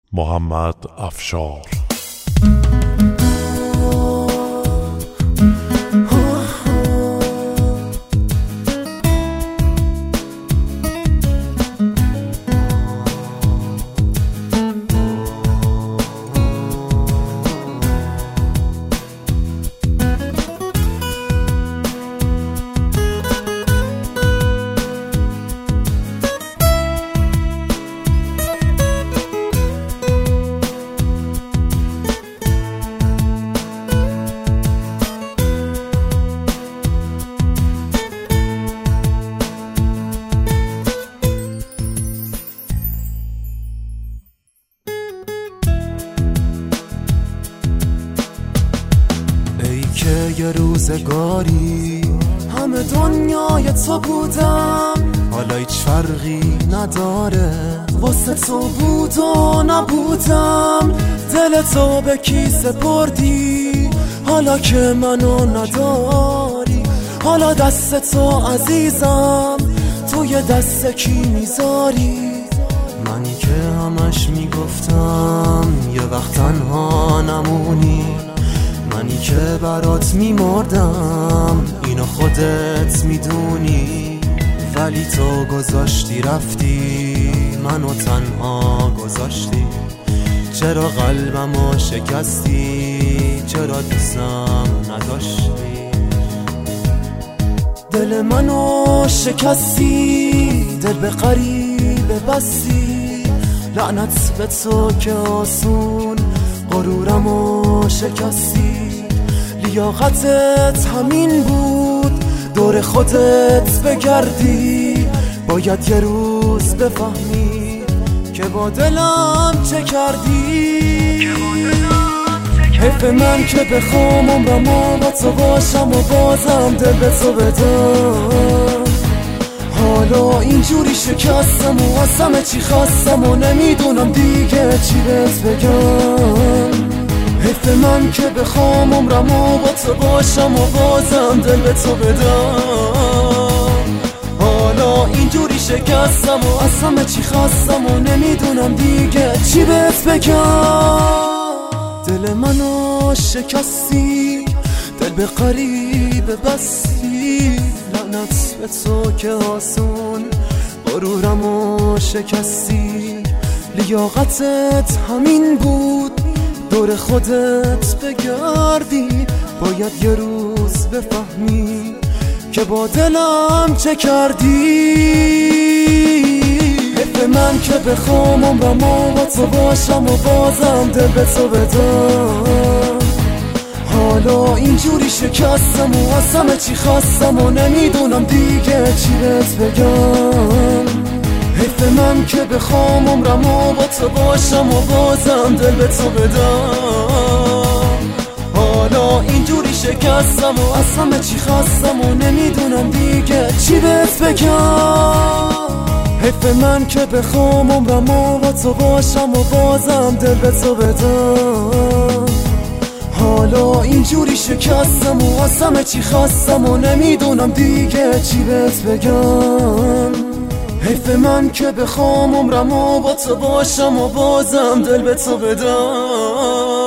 محمد افشار. یه روزگاری همه دنیای تو بودم، حالا هیچ فرقی نداره، واسه تو بود و نبودم. دل تو به کی سپردی حالا که منو نداری؟ حالا دست تو عزیزم توی دست کی میذاری؟ منی که همش میگفتم یه وقت تنها نمونی، منی که برات میمردم اینو خودت میدونی، ولی تو گذاشتی رفتی منو تنها گذاشتی. چرا قلبمو شکستی؟ چرا دوستم نداشتی؟ دل منو شکستی، دل به غریبه بستی، لعنت به تو که آسون غرورمو شکستی. لیاقتت همین بود دور خودت بگردی، باید یه روز بفهمی که با دلم چه کردی. حیف من که بخوام عمرمو با تو باشم و بازم دل به تو بدم، حالا اینجوری شکستم و از همه چی خستم و نمیدونم دیگه چی بهت بگم. حیف من که بخوام عمرمو با تو باشم و بازم دل به تو بدم، حالا اینجوری شکستم و از همه چی خستم و نمیدونم دیگه چی بهت بگم. دل منو شکستی، دل به غریبه بستی، لعنت به تو که آسون غرورمو شکستی. لیاقتت همین بود دور خودت بگردی، باید یه روز بفهمی که با دلم چه کردی. حیف من که بخوام عمرمو با تو باشم و بازم دل به تو بدم، حالا اینجوری شکستم و از همه چی خستم و نمیدونم دیگه چی بهت بگم. حیف من که بخوام عمرمو با تو باشم و بازم دل به تو بدم، حالا اینجوری شکستم و از همه چی خستم و نمیدونم دیگه چی بهت بگم. حیف من که بخوام عمرمو با تو باشم و بازم دل به تو بدم، حالا اینجوری شکستم و از همه چی خستم و نمیدونم دیگه چی بهت بگم. حیف من که بخوام عمرمو با تو باشم و بازم دل به تو بدم.